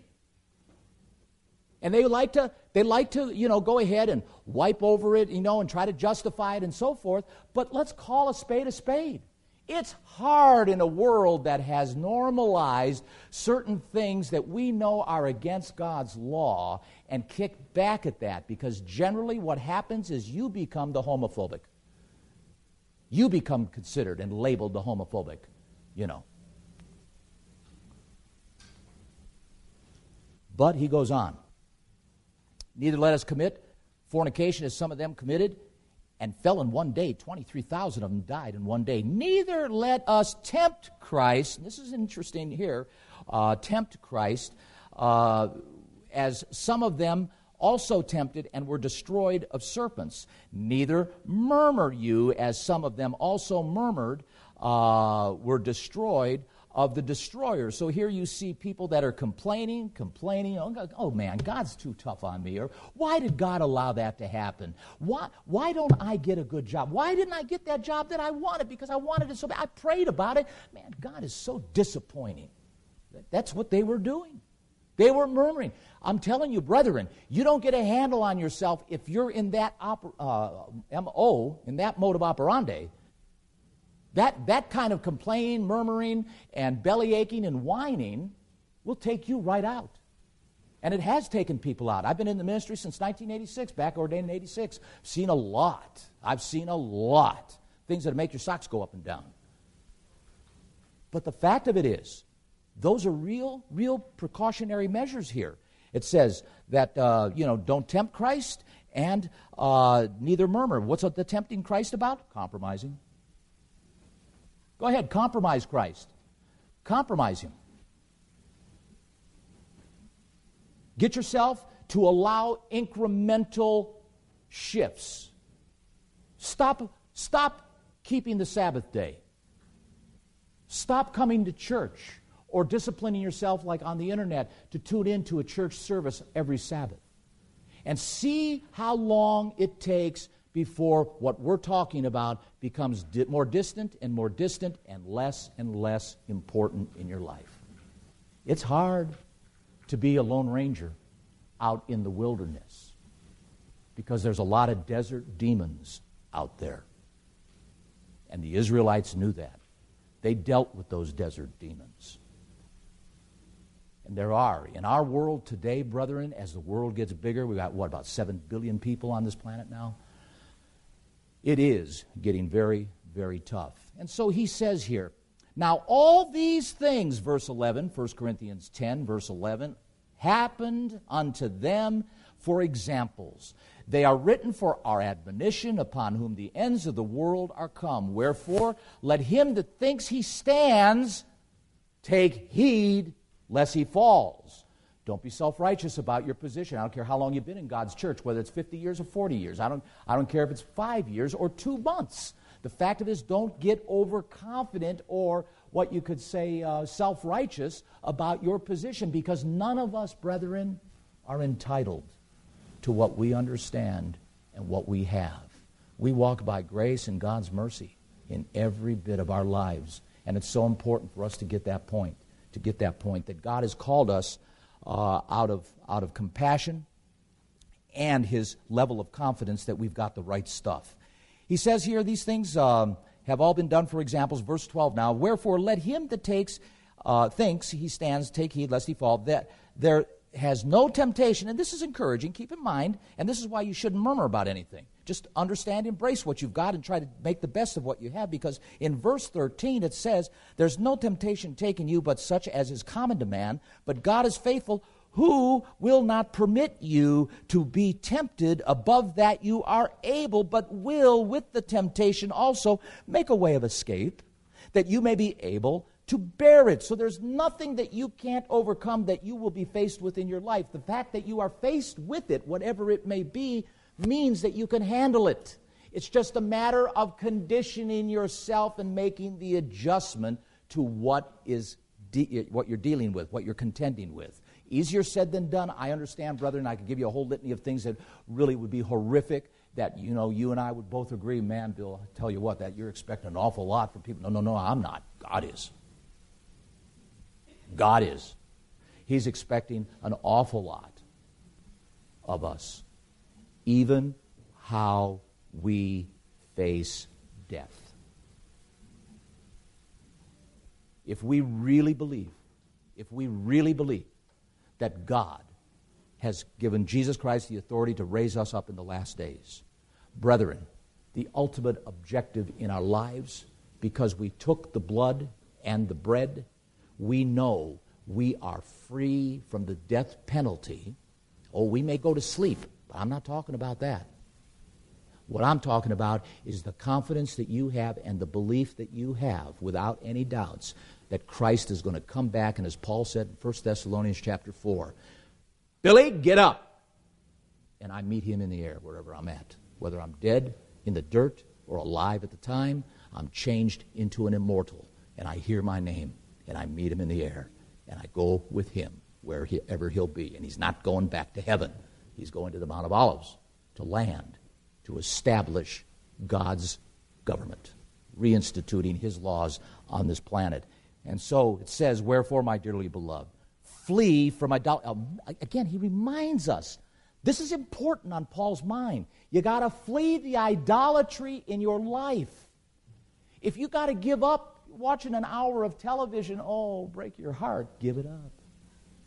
And they like to, they like to, you know, go ahead and wipe over it, you know, and try to justify it and so forth. But let's call a spade a spade. It's hard in a world that has normalized certain things that we know are against God's law and kick back at that, because generally what happens is you become the homophobic. You become considered and labeled the homophobic, you know. But he goes on. Neither let us commit fornication as some of them committed and fell in one day. twenty-three thousand of them died in one day. Neither let us tempt Christ. This is interesting here. Uh, tempt Christ uh, as some of them also tempted and were destroyed of serpents. Neither murmur you as some of them also murmured, uh, were destroyed of the destroyer. So here you see people that are complaining, complaining, oh, God, oh man, God's too tough on me, or why did God allow that to happen? Why, why don't I get a good job? Why didn't I get that job that I wanted? Because I wanted it so bad. I prayed about it. Man, God is so disappointing. That's what they were doing. They were murmuring. I'm telling you, brethren, you don't get a handle on yourself if you're in that oper- uh, M O, in that mode of operandi. That, that kind of complaining, murmuring, and belly aching and whining will take you right out. And it has taken people out. I've been in the ministry since nineteen eighty-six, back ordained in eighty-six. Seen a lot. I've seen a lot. Things that make your socks go up and down. But the fact of it is, those are real, real precautionary measures here. It says that, uh, you know, don't tempt Christ and uh, neither murmur. What's the tempting Christ about? Compromising. Go ahead, compromise Christ. Compromise him. Get yourself to allow incremental shifts. Stop, stop keeping the Sabbath day. Stop coming to church or disciplining yourself like on the internet to tune into a church service every Sabbath. And see how long it takes before what we're talking about becomes di- more distant and more distant and less and less important in your life. It's hard to be a lone ranger out in the wilderness because there's a lot of desert demons out there. And the Israelites knew that. They dealt with those desert demons. And there are. In our world today, brethren, as the world gets bigger, we've got, what, about seven billion people on this planet now? It is getting very, very tough. And so he says here, now all these things, verse eleven, First Corinthians ten, verse eleven, happened unto them for examples. They are written for our admonition, upon whom the ends of the world are come. Wherefore, let him that thinks he stands take heed lest he falls. Don't be self-righteous about your position. I don't care how long you've been in God's church, whether it's fifty years or forty years. I don't, I don't care if it's five years or two months. The fact of it is, don't get overconfident or what you could say uh, self-righteous about your position, because none of us, brethren, are entitled to what we understand and what we have. We walk by grace and God's mercy in every bit of our lives. And it's so important for us to get that point, to get that point that God has called us uh, out of, out of compassion and his level of confidence that we've got the right stuff. He says here, these things um, have all been done for examples. Verse twelve now, wherefore let him that takes, uh, thinks he stands, take heed lest he fall, that there has no temptation, and this is encouraging, keep in mind, and this is why you shouldn't murmur about anything. Just understand, embrace what you've got, and try to make the best of what you have, because in verse thirteen it says, there's no temptation taken you but such as is common to man, but God is faithful, who will not permit you to be tempted above that you are able, but will with the temptation also make a way of escape, that you may be able to bear it. So there's nothing that you can't overcome that you will be faced with in your life. The fact that you are faced with it, whatever it may be, means that you can handle it. It's just a matter of conditioning yourself and making the adjustment to what is de- what you're dealing with, what you're contending with. Easier said than done. I understand, brother, and I could give you a whole litany of things that really would be horrific, that, you know, you and I would both agree, man, Bill, I tell you what, that you're expecting an awful lot from people. No, no, no, I'm not. God is. God is. He's expecting an awful lot of us, even how we face death. If we really believe, if we really believe that God has given Jesus Christ the authority to raise us up in the last days, brethren, the ultimate objective in our lives, because we took the blood and the bread, we know we are free from the death penalty. Oh, we may go to sleep, but I'm not talking about that. What I'm talking about is the confidence that you have and the belief that you have, without any doubts, that Christ is going to come back, and as Paul said in First Thessalonians chapter four, Billy, get up! And I meet him in the air wherever I'm at. Whether I'm dead, in the dirt, or alive at the time, I'm changed into an immortal, and I hear my name, and I meet him in the air, and I go with him wherever he'll be. And he's not going back to heaven. He's going to the Mount of Olives, to land, to establish God's government, reinstituting his laws on this planet. And so it says, wherefore, my dearly beloved, flee from idolatry. Again, he reminds us, this is important on Paul's mind. You got to flee the idolatry in your life. If you got to give up watching an hour of television, oh, break your heart, give it up.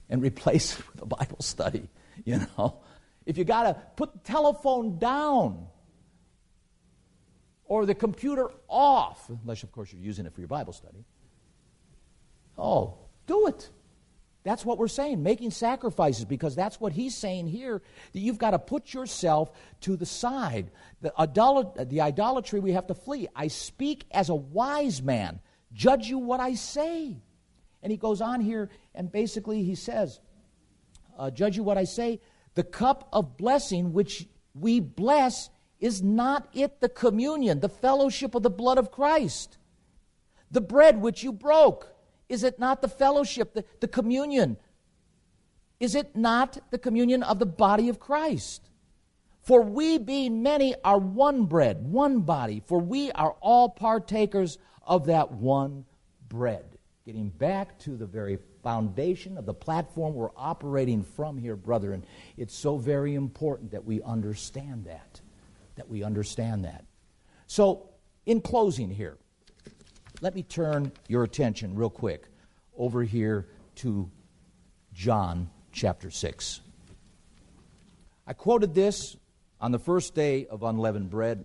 and replace it with a Bible study, you know. If you got to put the telephone down or the computer off, unless, of course, you're using it for your Bible study, oh, do it. That's what we're saying, making sacrifices, because that's what he's saying here, that you've got to put yourself to the side. The, idolat- the idolatry we have to flee. I speak as a wise man. Judge you what I say. And he goes on here, and basically he says, uh, judge you what I say. The cup of blessing which we bless, is not it the communion, the fellowship of the blood of Christ? The bread which you broke, is it not the fellowship, the, the communion? Is it not the communion of the body of Christ? For we being many are one bread, one body, for we are all partakers of that one bread. Getting back to the very foundation of the platform we're operating from here, brethren, it's so very important that we understand that, that we understand that. So, in closing here, let me turn your attention real quick over here to John chapter six. I quoted this on the first day of unleavened bread,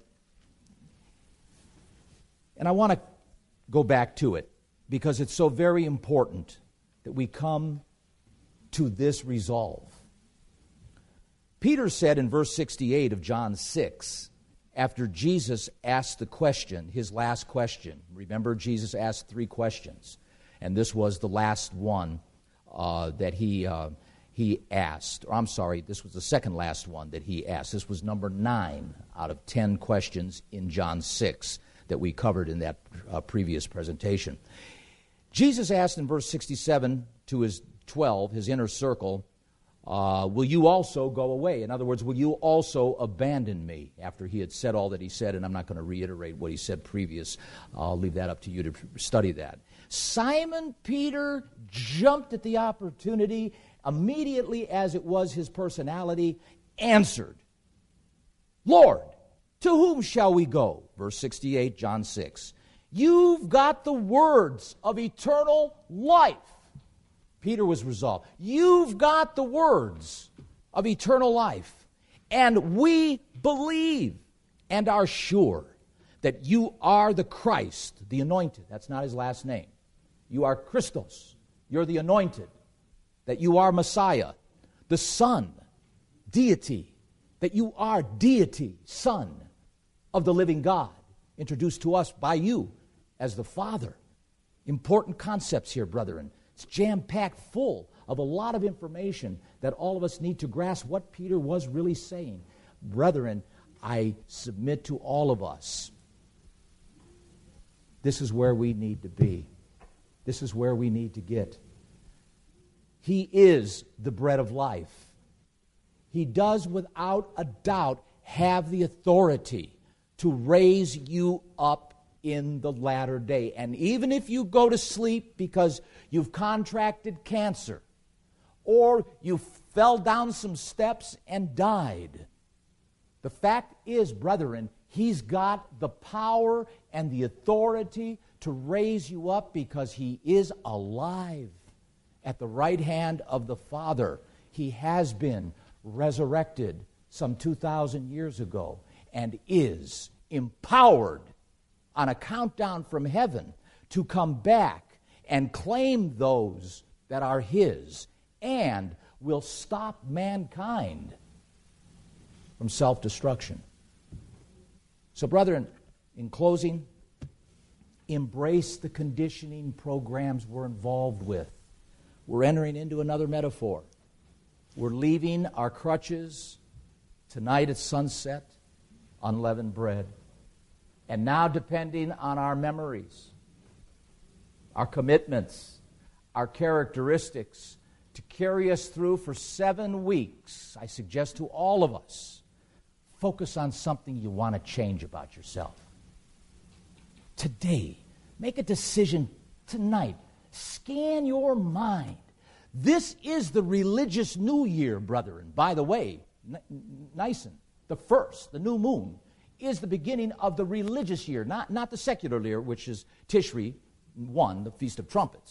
and I want to go back to it because it's so very important that we come to this resolve. Peter said in verse sixty-eight of John six, after Jesus asked the question, his last question. Remember, Jesus asked three questions, and this was the last one uh, that he uh, he asked. Or I'm sorry, this was the second last one that he asked. This was number nine out of ten questions in John six that we covered in that uh, previous presentation. Jesus asked in verse sixty-seven to his twelve, his inner circle, Uh, will you also go away? In other words, will you also abandon me? After he had said all that he said, and I'm not going to reiterate what he said previous. I'll leave that up to you to study that. Simon Peter jumped at the opportunity, immediately as it was his personality, answered, Lord, to whom shall we go? Verse sixty-eight, John six. You've got the words of eternal life. Peter was resolved. You've got the words of eternal life, and we believe and are sure that you are the Christ, the anointed. That's not his last name. You are Christos. You're the anointed. That you are Messiah, the Son, deity. That you are deity, Son of the living God, introduced to us by you as the Father. Important concepts here, brethren. It's jam-packed full of a lot of information that all of us need to grasp what Peter was really saying. Brethren, I submit to all of us, this is where we need to be. This is where we need to get. He is the bread of life. He does, without a doubt, have the authority to raise you up in the latter day. And even if you go to sleep because you've contracted cancer, or you fell down some steps and died, the fact is, brethren, he's got the power and the authority to raise you up because he is alive at the right hand of the Father. He has been resurrected some two thousand years ago and is empowered on a countdown from heaven to come back and claim those that are his, and will stop mankind from self-destruction. So, brethren, in closing, embrace the conditioning programs we're involved with. We're entering into another metaphor. We're leaving our crutches tonight at sunset, unleavened bread. And now depending on our memories, our commitments, our characteristics to carry us through for seven weeks, I suggest to all of us, focus on something you want to change about yourself. Today, make a decision tonight. Scan your mind. This is the religious new year, brethren. By the way, Nisan, the first, the new moon, is the beginning of the religious year, not, not the secular year, which is Tishri one, the Feast of Trumpets.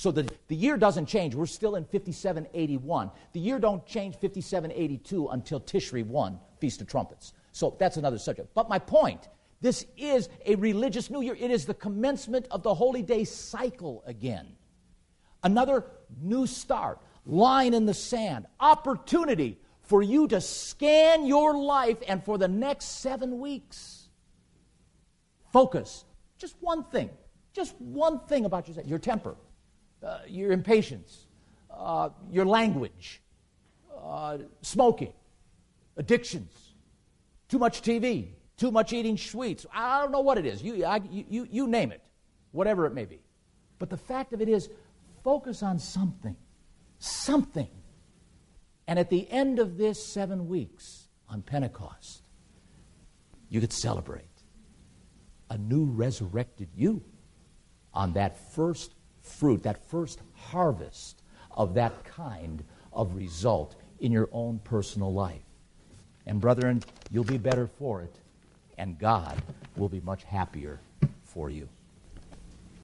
So the, the year doesn't change. We're still in fifty-seven eighty-one. The year don't change fifty-seven eighty-two until Tishri one, Feast of Trumpets. So that's another subject. But my point, this is a religious new year. It is the commencement of the holy day cycle again. Another new start, line in the sand, opportunity for you to scan your life and for the next seven weeks, focus. Just one thing. Just one thing about yourself. Your temper, uh, your impatience, uh, your language, uh, smoking, addictions, too much T V, too much eating sweets. I don't know what it is. You, I, you, you name it, whatever it may be. But the fact of it is, focus on something. Something. And at the end of this seven weeks on Pentecost, you could celebrate a new resurrected you on that first fruit, that first harvest of that kind of result in your own personal life. And brethren, you'll be better for it, and God will be much happier for you.